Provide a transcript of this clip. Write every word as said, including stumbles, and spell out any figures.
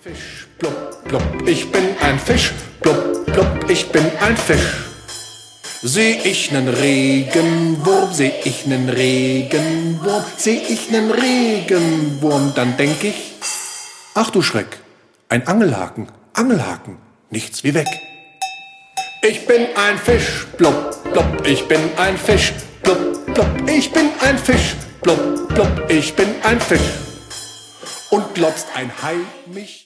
Fisch, plupp, plupp, ich bin ein Fisch, plupp, plupp, ich bin ein Fisch. Seh ich nen Regenwurm, seh ich nen Regenwurm, seh ich nen Regenwurm, dann denk ich, ach du Schreck, ein Angelhaken, Angelhaken, nichts wie weg. Ich bin ein Fisch, plupp, plupp, ich bin ein Fisch, plupp, plupp, ich bin ein Fisch, plupp, plupp, ich bin ein Fisch. Und glotzt ein Hai mich